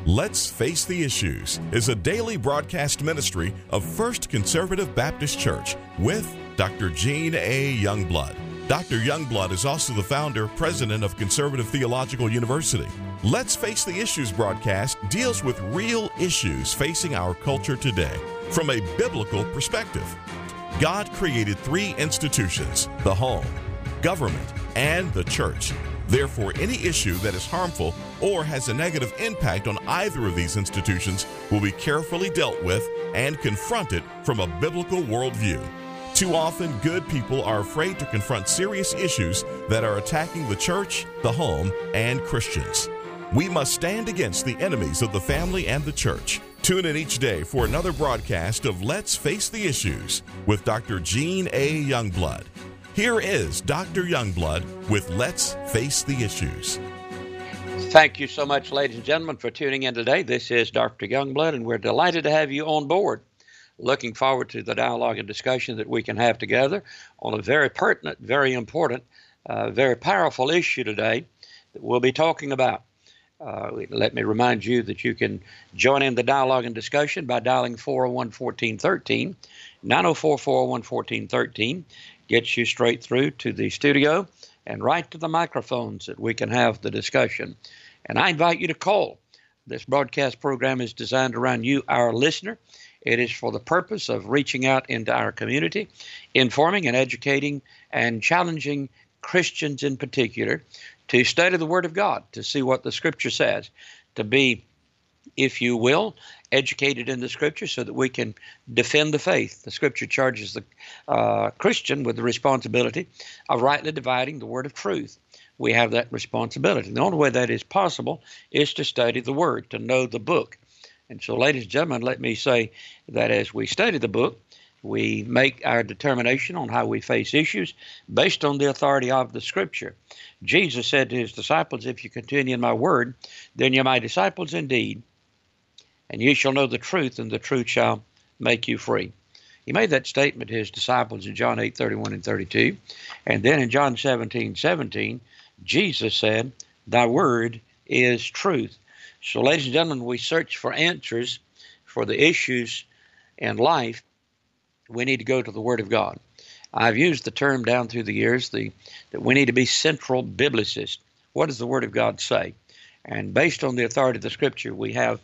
Let's Face the Issues is a daily broadcast ministry of First Conservative Baptist Church with Dr. Gene A. Youngblood. Dr. Youngblood is also the founder, president of Conservative Theological University. Let's Face the Issues broadcast deals with real issues facing our culture today from a biblical perspective. God created three institutions: the home, government, and the church. Therefore, any issue that is harmful or has a negative impact on either of these institutions will be carefully dealt with and confronted from a biblical worldview. Too often, good people are afraid to confront serious issues that are attacking the church, the home, and Christians. We must stand against the enemies of the family and the church. Tune in each day for another broadcast of Let's Face the Issues with Dr. Gene A. Youngblood. Here is Dr. Youngblood with Let's Face the Issues. Thank you so much, ladies and gentlemen, for tuning in today. This is Dr. Youngblood, and we're delighted to have you on board. Looking forward to the dialogue and discussion that we can have together on a very pertinent, very important, very powerful issue today that we'll be talking about. Let me remind you that you can join in the dialogue and discussion by dialing 401-1413, 904-401-1413. Gets you straight through to the studio and right to the microphones that we can have the discussion. And I invite you to call. This broadcast program is designed around you, our listener. It is for the purpose of reaching out into our community, informing and educating and challenging Christians in particular to study the Word of God, to see what the Scripture says, to be, if you will, educated in the Scripture so that we can defend the faith. The Scripture charges the Christian with the responsibility of rightly dividing the word of truth. We have that responsibility. The only way that is possible is to study the Word, to know the book. And so, ladies and gentlemen, let me say that as we study the book, we make our determination on how we face issues based on the authority of the Scripture. Jesus said to his disciples, "If you continue in my word, then you're my disciples indeed, and you shall know the truth, and the truth shall make you free." He made that statement to his disciples in John 8:31 and 32. And then in John 17:17, Jesus said, "Thy word is truth." So, ladies and gentlemen, we search for answers for the issues in life. We need to go to the Word of God. I've used the term down through the years that we need to be central biblicists. What does the Word of God say? And based on the authority of the Scripture, we have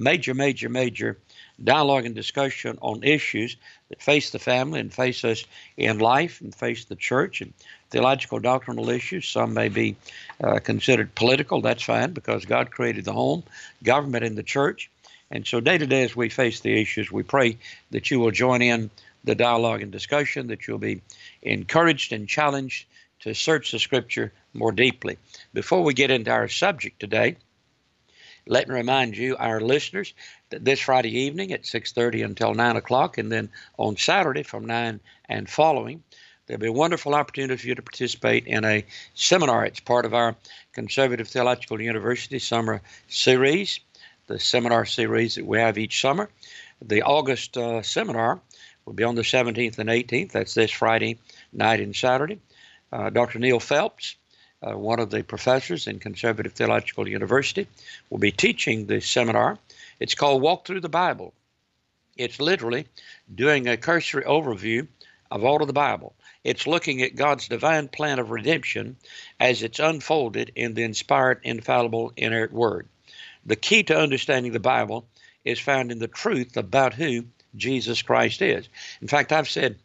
major dialogue and discussion on issues that face the family and face us in life and face the church, and theological doctrinal issues. Some may be considered political. That's fine, because God created the home, government, and the church. And so day to day as we face the issues, we pray that you will join in the dialogue and discussion, that you'll be encouraged and challenged to search the Scripture more deeply. Before we get into our subject today, let me remind you, our listeners, that this Friday evening at 6:30 until 9 o'clock, and then on Saturday from 9 and following, there'll be a wonderful opportunity for you to participate in a seminar. It's part of our Conservative Theological University summer series, the seminar series that we have each summer. The August seminar will be on the 17th and 18th. That's this Friday night and Saturday. Dr. Neil Phelps, one of the professors in Conservative Theological University, will be teaching this seminar. It's called Walk Through the Bible. It's literally doing a cursory overview of all of the Bible. It's looking at God's divine plan of redemption as it's unfolded in the inspired, infallible, inerrant Word. The key to understanding the Bible is found in the truth about who Jesus Christ is. In fact, I've said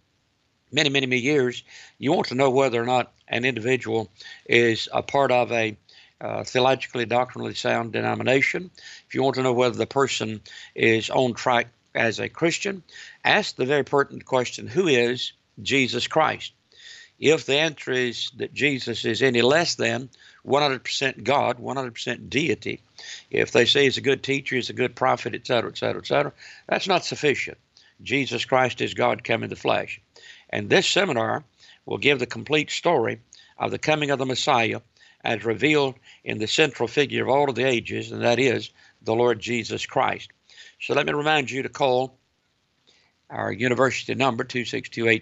many years, you want to know whether or not an individual is a part of a theologically, doctrinally sound denomination. If you want to know whether the person is on track as a Christian, ask the very pertinent question, who is Jesus Christ? If the answer is that Jesus is any less than 100% God, 100% deity, if they say he's a good teacher, he's a good prophet, etc., that's not sufficient. Jesus Christ is God come in the flesh. And this seminar will give the complete story of the coming of the Messiah as revealed in the central figure of all of the ages, and that is the Lord Jesus Christ. So let me remind you to call our university number,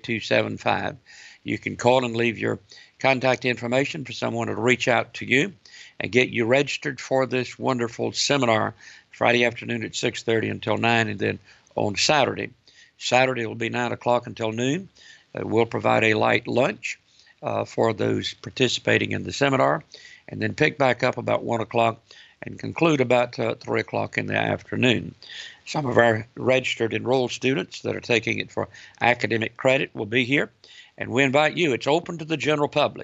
262-8275. You can call and leave your contact information for someone to reach out to you. and get you registered for this wonderful seminar Friday afternoon at 6:30 until 9, and then on Saturday. Saturday will be 9 o'clock until noon. We'll provide a light lunch for those participating in the seminar, and then pick back up about 1 o'clock and conclude about 3 o'clock in the afternoon. Some of our registered enrolled students that are taking it for academic credit will be here, and we invite you. It's open to the general public.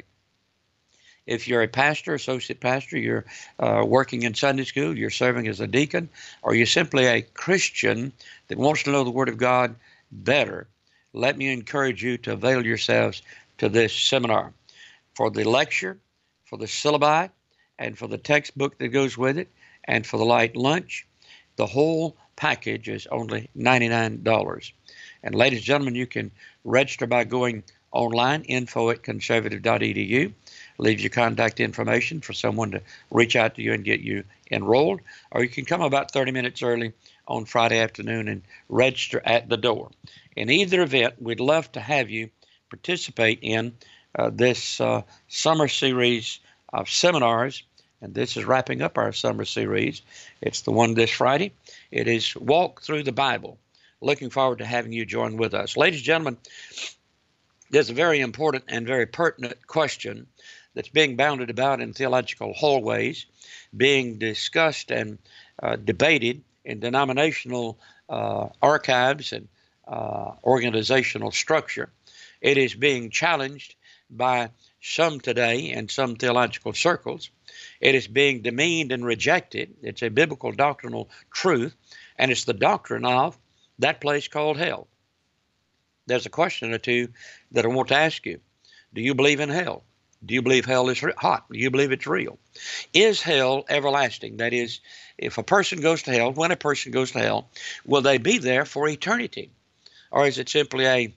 If you're a pastor, associate pastor, you're working in Sunday school, you're serving as a deacon, or you're simply a Christian that wants to know the Word of God better, let me encourage you to avail yourselves to this seminar. For the lecture, for the syllabi, and for the textbook that goes with it, and for the light lunch, the whole package is only $99. And ladies and gentlemen, you can register by going online, info@conservative.edu. Leaves your contact information for someone to reach out to you and get you enrolled. Or you can come about 30 minutes early on Friday afternoon and register at the door. In either event, we'd love to have you participate in this summer series of seminars. And this is wrapping up our summer series. It's the one this Friday. It is Walk Through the Bible. Looking forward to having you join with us. Ladies and gentlemen, there's a very important and very pertinent question that's being bounded about in theological hallways, being discussed and debated in denominational archives and organizational structure. It is being challenged by some today in some theological circles. It is being demeaned and rejected. It's a biblical doctrinal truth, and it's the doctrine of that place called hell. There's a question or two that I want to ask you. Do you believe in hell? Do you believe hell is hot? Do you believe it's real? Is hell everlasting? That is, if a person goes to hell, when a person goes to hell, will they be there for eternity? Or is it simply a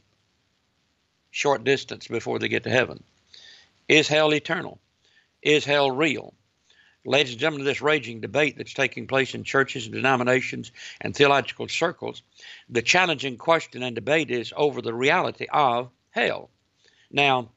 short distance before they get to heaven? Is hell eternal? Is hell real? Ladies and gentlemen, this raging debate that's taking place in churches and denominations and theological circles, the challenging question and debate is over the reality of hell. Now,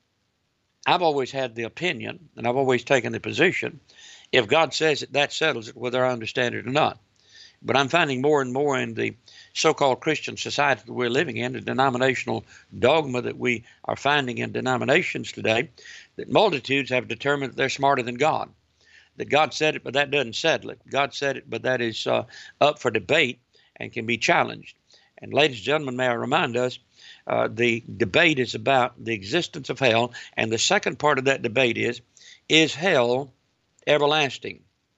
I've always had the opinion, and I've always taken the position, if God says it, that settles it, whether I understand it or not. But I'm finding more and more in the so-called Christian society that we're living in, the denominational dogma that we are finding in denominations today, that multitudes have determined that they're smarter than God. That God said it, but that doesn't settle it. God said it, but that is up for debate and can be challenged. And ladies and gentlemen, may I remind us, the debate is about the existence of hell, and the second part of that debate is hell everlasting?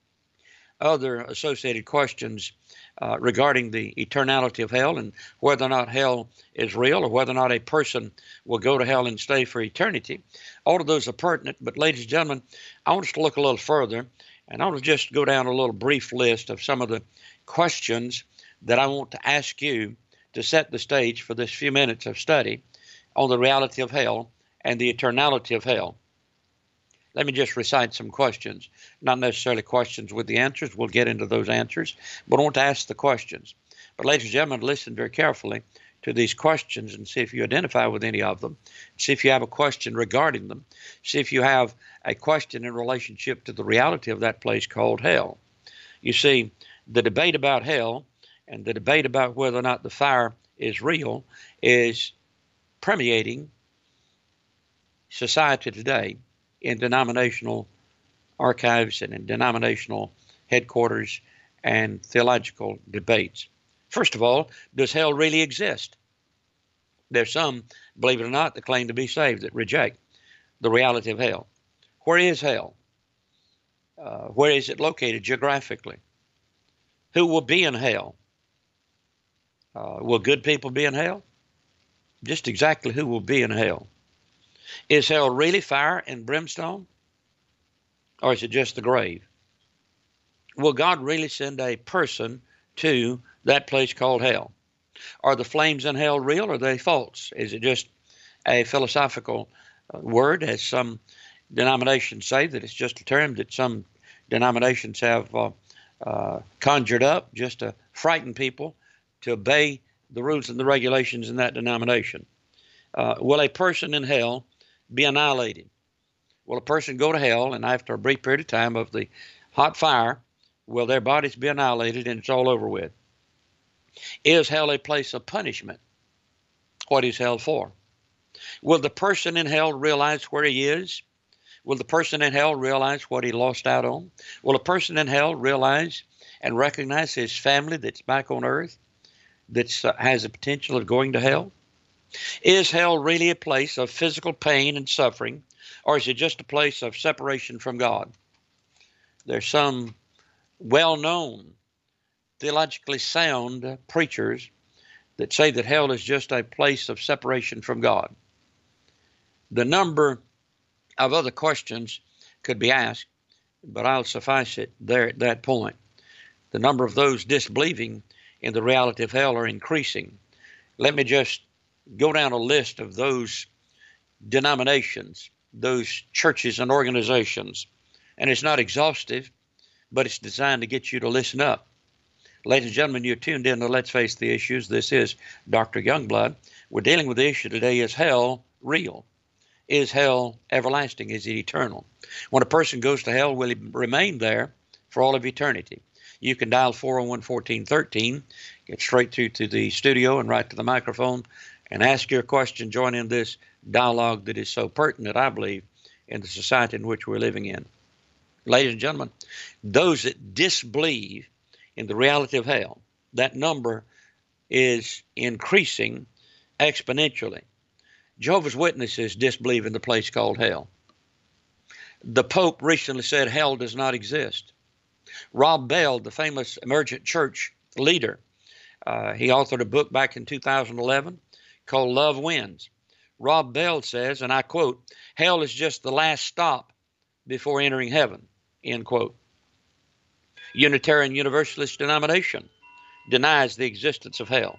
Other associated questions regarding the eternality of hell and whether or not hell is real or whether or not a person will go to hell and stay for eternity. All of those are pertinent, but ladies and gentlemen, I want us to look a little further, and I want to just go down a little brief list of some of the questions that I want to ask you to set the stage for this few minutes of study on the reality of hell and the eternality of hell. Let me just recite some questions, not necessarily questions with the answers. We'll get into those answers, but I want to ask the questions. But ladies and gentlemen, listen very carefully to these questions and see if you identify with any of them. See if you have a question regarding them. See if you have a question in relationship to the reality of that place called hell. You see, the debate about hell and the debate about whether or not the fire is real is permeating society today in denominational archives and in denominational headquarters and theological debates. First of all, does hell really exist? There's some, believe it or not, that claim to be saved that reject the reality of hell. Where is hell? Where is it located geographically? Who will be in hell? Will good people be in hell? Just exactly who will be in hell? Is hell really fire and brimstone? Or is it just the grave? Will God really send a person to that place called hell? Are the flames in hell real or are they false? Is it just a philosophical word, as some denominations say, that it's just a term that some denominations have conjured up just to frighten people to obey the rules and the regulations in that denomination? Will a person in hell be annihilated? Will a person go to hell, and after a brief period of time of the hot fire, will their bodies be annihilated and it's all over with? Is hell a place of punishment? What is hell for? Will the person in hell realize where he is? Will the person in hell realize what he lost out on? Will a person in hell realize and recognize his family that's back on earth that has the potential of going to hell? Is hell really a place of physical pain and suffering, or is it just a place of separation from God? There's some well-known, theologically sound preachers that say that hell is just a place of separation from God. The number of other questions could be asked, but I'll suffice it there at that point. The number of those disbelieving in the reality of hell are increasing. Let me just go down a list of those denominations, those churches and organizations. And it's not exhaustive, but it's designed to get you to listen up. Ladies and gentlemen, you're tuned in to Let's Face the Issues. This is Dr. Youngblood. We're dealing with the issue today, is hell real? Is hell everlasting? Is it eternal? When a person goes to hell, will he remain there for all of eternity? You can dial 401-1413, get straight through to the studio and right to the microphone and ask your question. Join in this dialogue that is so pertinent, I believe, in the society in which we're living in. Ladies and gentlemen, those that disbelieve in the reality of hell, that number is increasing exponentially. Jehovah's Witnesses disbelieve in the place called hell. The Pope recently said hell does not exist. Rob Bell, the famous emergent church leader, he authored a book back in 2011 called Love Wins. Rob Bell says, and I quote, hell is just the last stop before entering heaven, end quote. Unitarian Universalist denomination denies the existence of hell.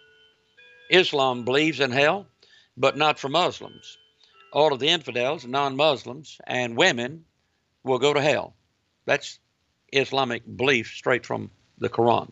Islam believes in hell, but not for Muslims. All of the infidels, non-Muslims, and women will go to hell. That's Islamic belief straight from the Quran.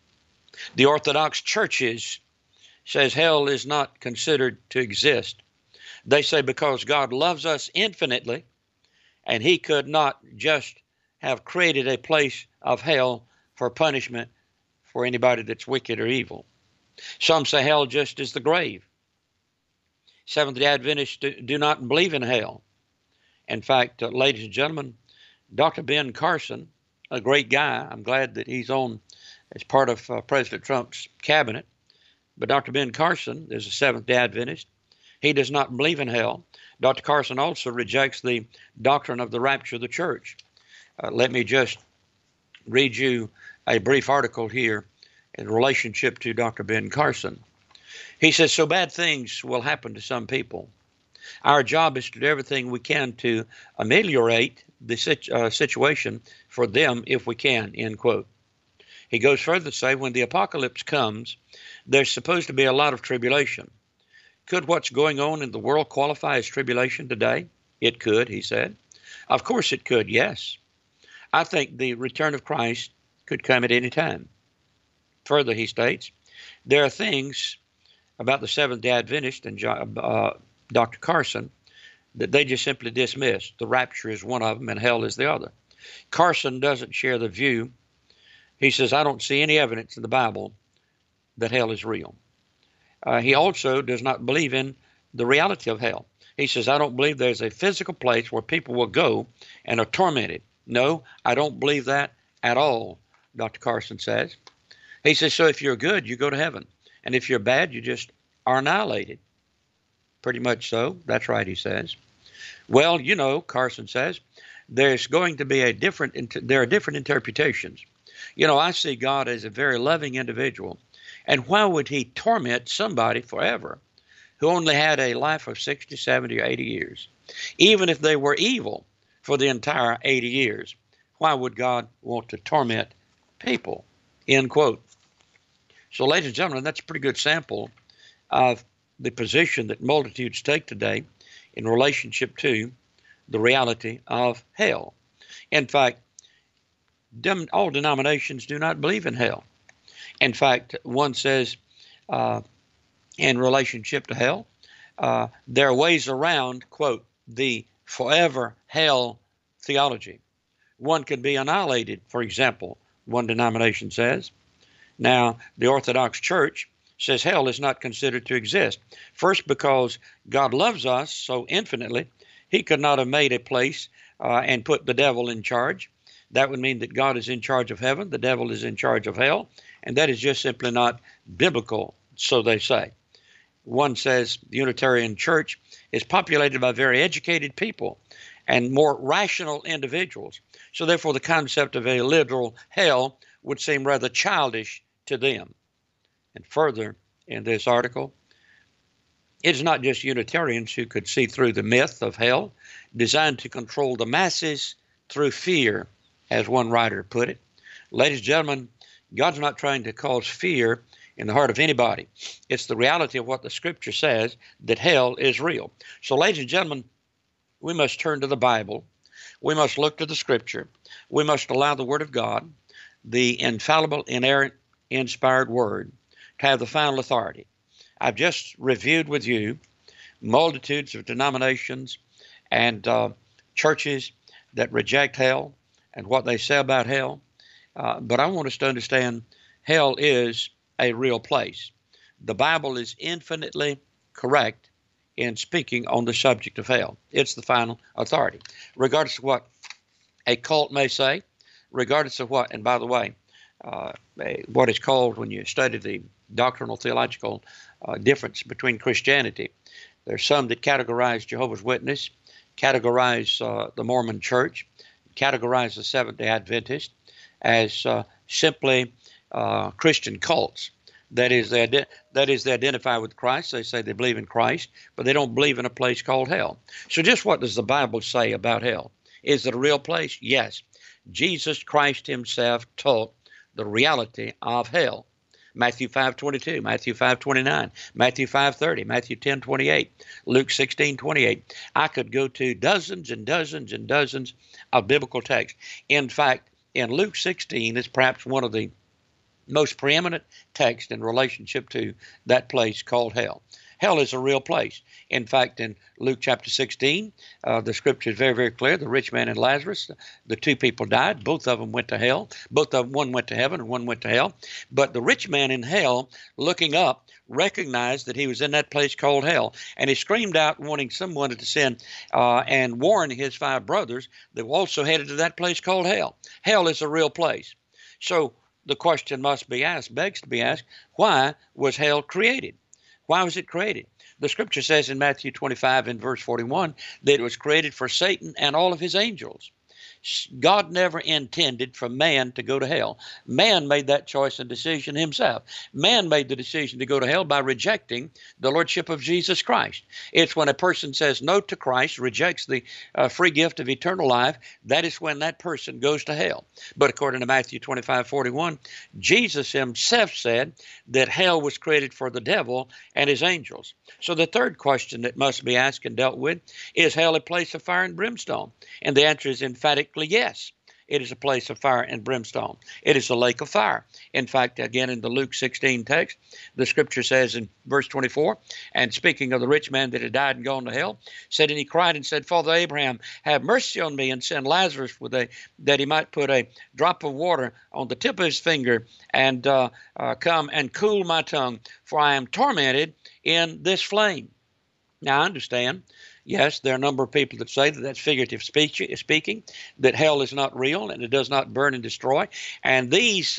The Orthodox churches says hell is not considered to exist. They say because God loves us infinitely, and he could not just have created a place of hell for punishment for anybody that's wicked or evil. Some say hell just is the grave. Seventh-day Adventists do not believe in hell. In fact, ladies and gentlemen, Dr. Ben Carson, a great guy, I'm glad that he's on as part of President Trump's cabinet, but Dr. Ben Carson is a Seventh-day Adventist. He does not believe in hell. Dr. Carson also rejects the doctrine of the rapture of the church. Let me just read you a brief article here in relationship to Dr. Ben Carson. He says, so bad things will happen to some people. Our job is to do everything we can to ameliorate the situation for them if we can, end quote. He goes further to say, when the apocalypse comes, there's supposed to be a lot of tribulation. Could what's going on in the world qualify as tribulation today? It could, he said. Of course it could, yes. I think the return of Christ could come at any time. Further, he states, there are things about the Seventh-day Adventist and Dr. Carson that they just simply dismiss. The rapture is one of them and hell is the other. Carson doesn't share the view. He says, I don't see any evidence in the Bible that hell is real. He also does not believe in the reality of hell. He says, I don't believe there's a physical place where people will go and are tormented. No, I don't believe that at all, Dr. Carson says. He says, so if you're good, you go to heaven. And if you're bad, you just are annihilated. Pretty much so. That's right, he says. Well, you know, Carson says, there's going to be there are different interpretations. You know, I see God as a very loving individual. And why would he torment somebody forever who only had a life of 60, 70, or 80 years? Even if they were evil for the entire 80 years, why would God want to torment people? End quote. So, ladies and gentlemen, that's a pretty good sample of the position that multitudes take today in relationship to the reality of hell. In fact, all denominations do not believe in hell. In fact, one says in relationship to hell, there are ways around, quote, the forever hell theology. One could be annihilated, for example, one denomination says. Now, the Orthodox Church says hell is not considered to exist. First, because God loves us so infinitely, he could not have made a place and put the devil in charge. That would mean that God is in charge of heaven, the devil is in charge of hell, and that is just simply not biblical, so they say. One says the Unitarian Church is populated by very educated people and more rational individuals. So therefore, the concept of a literal hell would seem rather childish to them. And further, in this article, it is not just Unitarians who could see through the myth of hell, designed to control the masses through fear, as one writer put it. Ladies and gentlemen, God's not trying to cause fear in the heart of anybody. It's the reality of what the Scripture says, that hell is real. So, ladies and gentlemen, we must turn to the Bible. We must look to the Scripture. We must allow the Word of God, the infallible, inerrant, inspired Word, to have the final authority. I've just reviewed with you multitudes of denominations and churches that reject hell and what they say about hell. But I want us to understand hell is a real place. The Bible is infinitely correct in speaking on the subject of hell. It's the final authority. Regardless of what a cult may say, regardless of what, and by the way, what is called when you study the doctrinal theological difference between Christianity, there's some that categorize Jehovah's Witness, categorize the Mormon Church, categorize the Seventh-day Adventist as simply Christian cults. That is, they identify with Christ. They say they believe in Christ, but they don't believe in a place called hell. So just what does the Bible say about hell? Is it a real place? Yes. Jesus Christ himself taught the reality of hell. Matthew 5:22, Matthew 5:29, Matthew 5:30, Matthew 10:28, Luke 16:28. I could go to dozens and dozens and dozens of biblical texts. In fact, in Luke 16 is perhaps one of the most preeminent texts in relationship to that place called hell. Hell is a real place. In fact, in Luke chapter 16, the scripture is very, very clear. The rich man and Lazarus, the two people died. Both of them went to hell. One went to heaven and one went to hell. But the rich man in hell, looking up, recognized that he was in that place called hell. And he screamed out, wanting someone to send and warn his 5 brothers that were also headed to that place called hell. Hell is a real place. So the question must be asked, begs to be asked, why was hell created? Why was it created? The scripture says in Matthew 25 and verse 41 that it was created for Satan and all of his angels. God never intended for man to go to hell. Man made that choice and decision himself. Man made the decision to go to hell by rejecting the lordship of Jesus Christ. It's when a person says no to Christ, rejects the free gift of eternal life, that is when that person goes to hell. But according to Matthew 25:41, Jesus himself said that hell was created for the devil and his angels. So the third question that must be asked and dealt with, is hell a place of fire and brimstone? And the answer is emphatic. Yes, it is a place of fire and brimstone. It is a lake of fire. In fact, again, in the Luke 16 text, the scripture says in verse 24, and speaking of the rich man that had died and gone to hell, said, and he cried and said, Father Abraham, have mercy on me and send Lazarus that he might put a drop of water on the tip of his finger and come and cool my tongue, for I am tormented in this flame. Now, I understand. Yes, there are a number of people that say that that's figurative speaking, that hell is not real and it does not burn and destroy. And these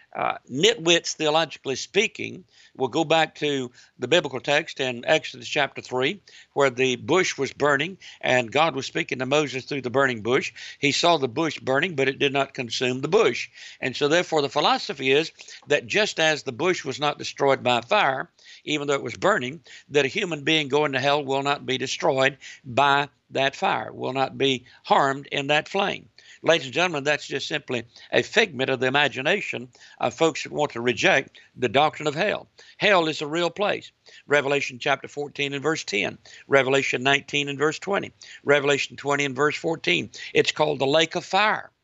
nitwits, theologically speaking, will go back to the biblical text in Exodus chapter 3, where the bush was burning and God was speaking to Moses through the burning bush. He saw the bush burning, but it did not consume the bush. And so therefore the philosophy is that just as the bush was not destroyed by fire, even though it was burning, that a human being going to hell will not be destroyed by that fire, will not be harmed in that flame. Ladies and gentlemen, that's just simply a figment of the imagination of folks that want to reject the doctrine of hell. Hell is a real place. Revelation chapter 14 and verse 10, Revelation 19 and verse 20, Revelation 20 and verse 14. It's called the lake of fire.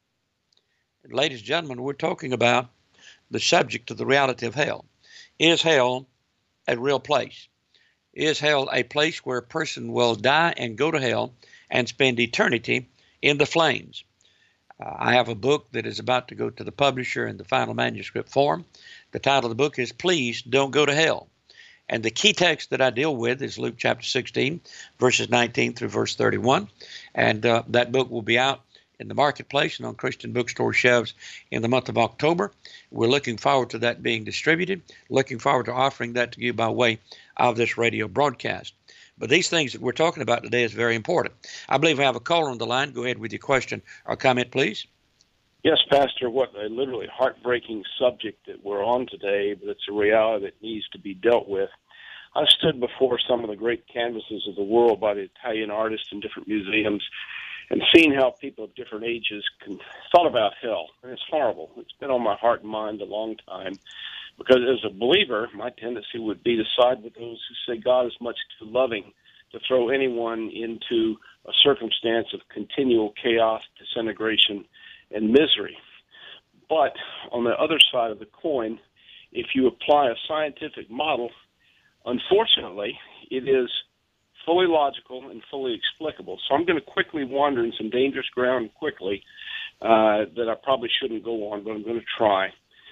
And ladies and gentlemen, we're talking about the subject of the reality of hell. Is hell a real place? Is hell a place where a person will die and go to hell and spend eternity in the flames. I have a book that is about to go to the publisher in the final manuscript form. The title of the book is Please Don't Go to Hell. And the key text that I deal with is Luke chapter 16, verses 19 through verse 31. And that book will be out in the marketplace and on Christian bookstore shelves in the month of October. We're looking forward to that being distributed, looking forward to offering that to you by way of this radio broadcast. But these things that we're talking about today is very important. I believe we have a caller on the line. Go ahead with your question or comment, please. Yes, Pastor, what a literally heartbreaking subject that we're on today, but it's a reality that needs to be dealt with. I stood before some of the great canvases of the world by the Italian artists in different museums and seen how people of different ages thought about hell. And it's horrible. It's been on my heart and mind a long time. Because as a believer, my tendency would be to side with those who say God is much too loving to throw anyone into a circumstance of continual chaos, disintegration, and misery. But on the other side of the coin, if you apply a scientific model, unfortunately, it is fully logical and fully explicable. So I'm going to quickly wander in some dangerous ground quickly that I probably shouldn't go on, but I'm going to try.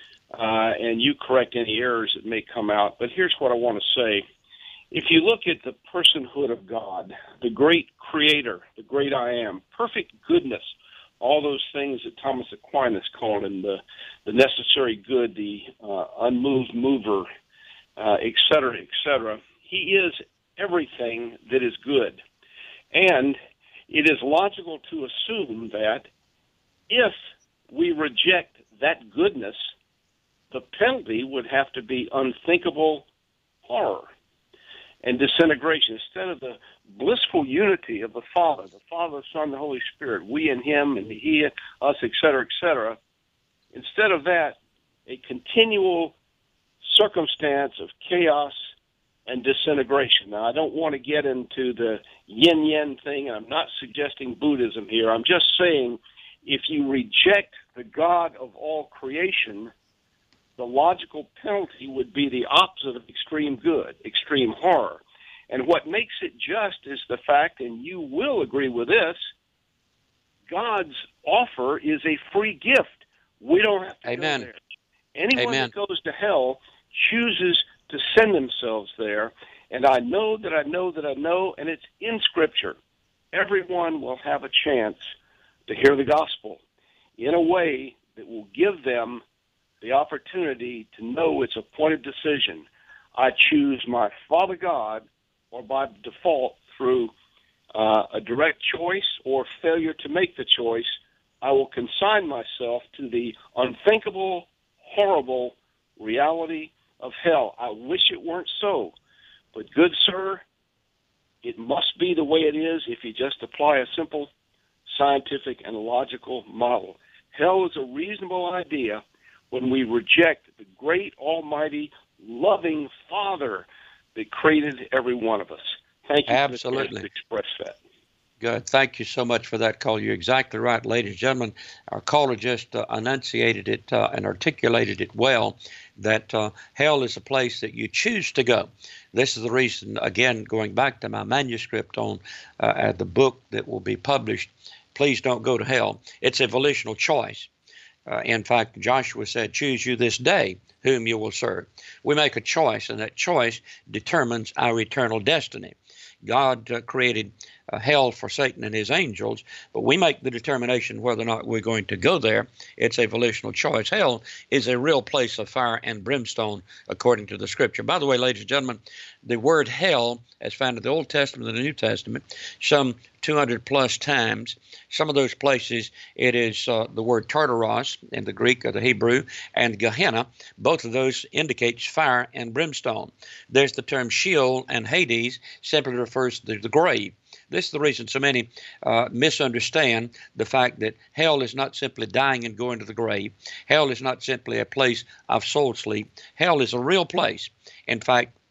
And you correct any errors that may come out. But here's what I want to say. If you look at the personhood of God, the great creator, the great I am, perfect goodness, all those things that Thomas Aquinas called him, the necessary good, the unmoved mover, et cetera, he is everything that is good. And it is logical to assume that if we reject that goodness, the penalty would have to be unthinkable horror and disintegration. Instead of the blissful unity of the Father, the Son, the Holy Spirit, we and him and he, us, et cetera, instead of that, a continual circumstance of chaos and disintegration. Now, I don't want to get into the yin-yang thing. I'm not suggesting Buddhism here. I'm just saying if you reject the God of all creation, the logical penalty would be the opposite of extreme good, extreme horror. And what makes it just is the fact, and you will agree with this, God's offer is a free gift. We don't have to Amen. go there. Anyone that goes to hell chooses to send themselves there. And I know, and it's in Scripture. Everyone will have a chance to hear the gospel in a way that will give them the opportunity to know its appointed decision. I choose my Father God, or by default through a direct choice or failure to make the choice, I will consign myself to the unthinkable, horrible reality of hell. I wish it weren't so. But good sir, it must be the way it is if you just apply a simple scientific and logical model. Hell is a reasonable idea when we reject the great, almighty, loving Father that created every one of us. Thank you Absolutely. for the chance to express that. Good. Thank you so much for that call. You're exactly right, ladies and gentlemen. Our caller just enunciated it and articulated it well, that hell is a place that you choose to go. This is the reason, again, going back to my manuscript on the book that will be published, Please Don't Go to Hell. It's a volitional choice. In fact, Joshua said, choose you this day whom you will serve. We make a choice, and that choice determines our eternal destiny. God created hell for Satan and his angels, but we make the determination whether or not we're going to go there. It's a volitional choice. Hell is a real place of fire and brimstone, according to the Scripture. By the way, ladies and gentlemen, the word hell, as found in the Old Testament and the New Testament, some 200 plus times. Some of those places, it is the word Tartaros in the Greek or the Hebrew, and Gehenna. Both of those indicates fire and brimstone. There's the term Sheol and Hades, simply refers to the grave. This is the reason so many misunderstand the fact that hell is not simply dying and going to the grave. Hell is not simply a place of soul sleep. Hell is a real place. In fact,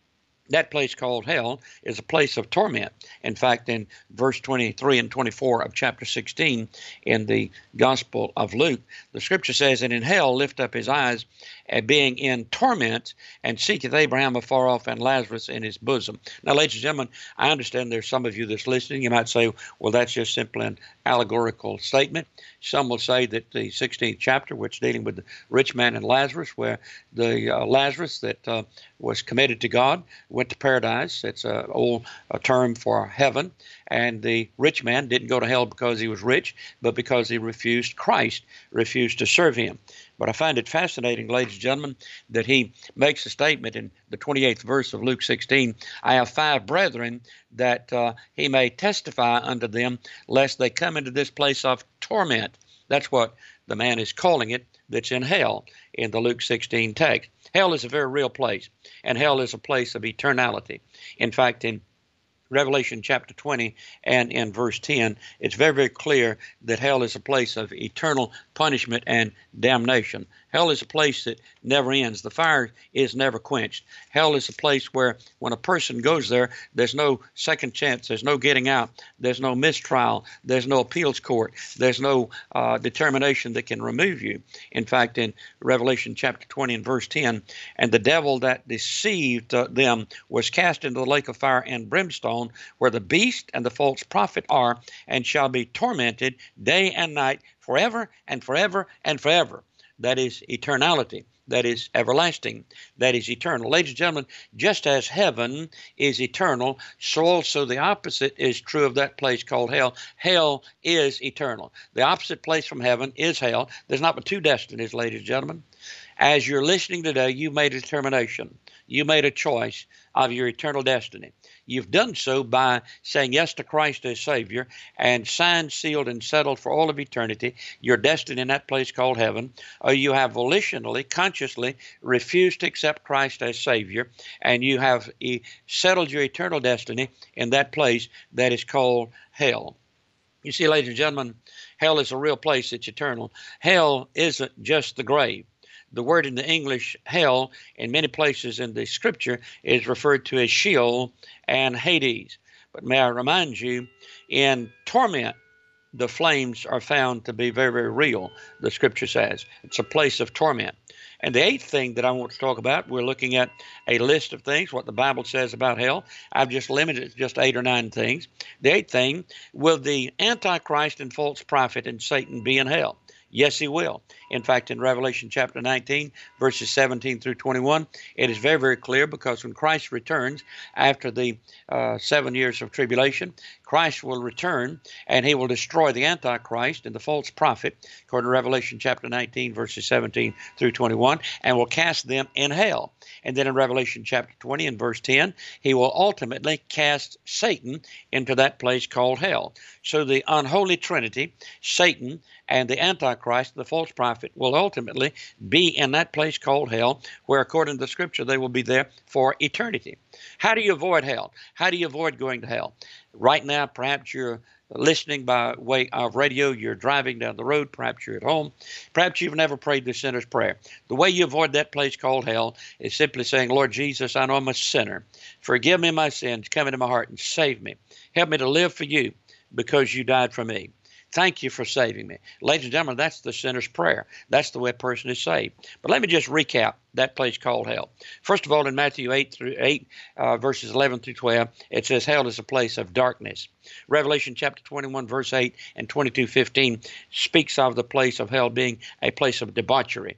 That place called hell is a place of torment. In fact, in verse 23 and 24 of chapter 16 in the Gospel of Luke, the scripture says, "And in hell lift up his eyes, being in torment, and seeketh Abraham afar off and Lazarus in his bosom." Now, ladies and gentlemen, I understand there's some of you that's listening. You might say, well, that's just simply an allegorical statement. Some will say that the 16th chapter, which is dealing with the rich man and Lazarus, where the Lazarus that was committed to God went to paradise. It's an old term for heaven. And the rich man didn't go to hell because he was rich, but because he refused Christ, refused to serve him. But I find it fascinating, ladies and gentlemen, that he makes a statement in the 28th verse of Luke 16, "I have 5 brethren, that he may testify unto them, lest they come into this place of torment." That's what the man is calling it that's in hell in the Luke 16 text. Hell is a very real place, and hell is a place of eternality. In fact, in Revelation chapter 20 and in verse 10, it's very, very clear that hell is a place of eternal punishment and damnation. Hell is a place that never ends. The fire is never quenched. Hell is a place where when a person goes there, there's no second chance. There's no getting out. There's no mistrial. There's no appeals court. There's no determination that can remove you. In fact, in Revelation chapter 20 and verse 10, "And the devil that deceived them was cast into the lake of fire and brimstone, where the beast and the false prophet are, and shall be tormented day and night forever and forever and forever." That is eternality. That is everlasting. That is eternal. Ladies and gentlemen, just as heaven is eternal, so also the opposite is true of that place called hell. Hell is eternal. The opposite place from heaven is hell. There's not but 2 destinies, ladies and gentlemen. As you're listening today, you made a determination. You made a choice of your eternal destiny. You've done so by saying yes to Christ as Savior and signed, sealed, and settled for all of eternity your destiny in that place called heaven. Or you have volitionally, consciously refused to accept Christ as Savior, and you have settled your eternal destiny in that place that is called hell. You see, ladies and gentlemen, hell is a real place. It's eternal. Hell isn't just the grave. The word in the English hell in many places in the scripture is referred to as Sheol and Hades. But may I remind you, in torment, the flames are found to be very, very real, the scripture says. It's a place of torment. And the 8th thing that I want to talk about, we're looking at a list of things, what the Bible says about hell. I've just limited it to just 8 or 9 things. The 8th thing, will the Antichrist and false prophet and Satan be in hell? Yes, he will. In fact, in Revelation chapter 19, verses 17 through 21, it is very, very clear, because when Christ returns after the 7 years of tribulation, Christ will return and he will destroy the Antichrist and the false prophet, according to Revelation chapter 19, verses 17 through 21, and will cast them in hell. And then in Revelation chapter 20 and verse 10, he will ultimately cast Satan into that place called hell. So the unholy trinity, Satan and the Antichrist, the false prophet, will ultimately be in that place called hell, where according to the scripture they will be there for eternity. How do you avoid hell? How do you avoid going to hell? Right now, perhaps you're listening by way of radio, you're driving down the road, perhaps you're at home, perhaps you've never prayed the sinner's prayer. The way you avoid that place called hell is simply saying, Lord Jesus, I know I'm a sinner. Forgive me my sins, come into my heart and save me. Help me to live for you because you died for me. Thank you for saving me. Ladies and gentlemen, that's the sinner's prayer. That's the way a person is saved. But let me just recap that place called hell. First of all, in Matthew 8, verses 11 through 12, it says hell is a place of darkness. Revelation chapter 21, verse 8 and 22:15 speaks of the place of hell being a place of debauchery.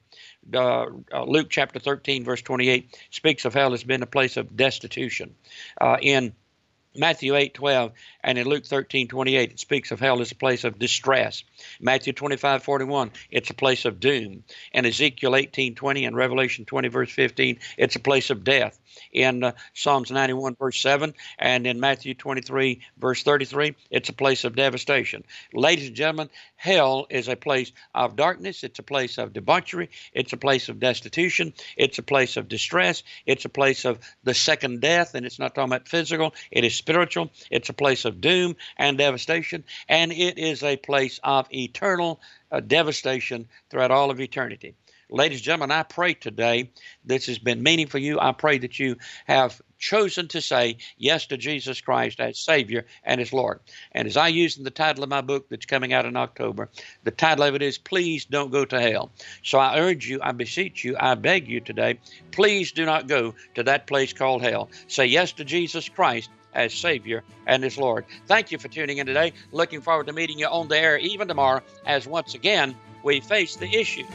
Luke chapter 13, verse 28 speaks of hell as being a place of destitution. In Matthew 8:12 and in Luke 13:28, it speaks of hell as a place of distress. Matthew 25:41, it's a place of doom. In Ezekiel 18:20 and Revelation 20, verse 15, it's a place of death. In Psalms 91, verse 7, and in Matthew 23, verse 33, it's a place of devastation. Ladies and gentlemen, hell is a place of darkness. It's a place of debauchery. It's a place of destitution. It's a place of distress. It's a place of the second death, and it's not talking about physical. It is spiritual. It's a place of doom and devastation, and it is a place of eternal devastation throughout all of eternity. Ladies and gentlemen, I pray today this has been meaningful for you. I pray that you have chosen to say yes to Jesus Christ as Savior and as Lord. And as I use in the title of my book that's coming out in October, the title of it is Please Don't Go to Hell. So I urge you, I beseech you, I beg you today, please do not go to that place called hell. Say yes to Jesus Christ as Savior and as Lord. Thank you for tuning in today. Looking forward to meeting you on the air even tomorrow as once again we face the issues.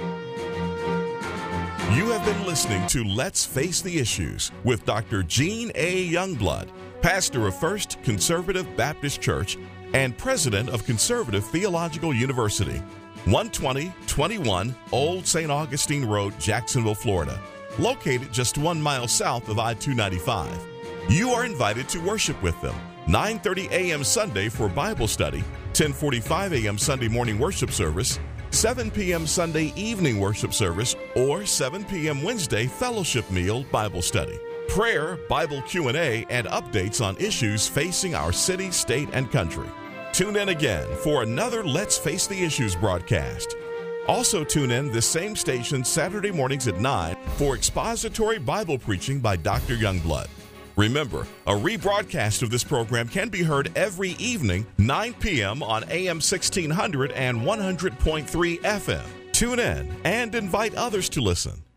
You have been listening to Let's Face the Issues with Dr. Gene A. Youngblood, pastor of First Conservative Baptist Church and president of Conservative Theological University, 12021 Old St. Augustine Road, Jacksonville, Florida, located just 1 mile south of I-295. You are invited to worship with them, 9:30 a.m. Sunday for Bible study, 10:45 a.m. Sunday morning worship service, 7 p.m. Sunday evening worship service, or 7 p.m. Wednesday fellowship meal Bible study, prayer, Bible Q&A, and updates on issues facing our city, state, and country. Tune in again for another Let's Face the Issues broadcast. Also tune in this same station Saturday mornings at 9 for expository Bible preaching by Dr. Youngblood. Remember, a rebroadcast of this program can be heard every evening, 9 p.m. on AM 1600 and 100.3 FM. Tune in and invite others to listen.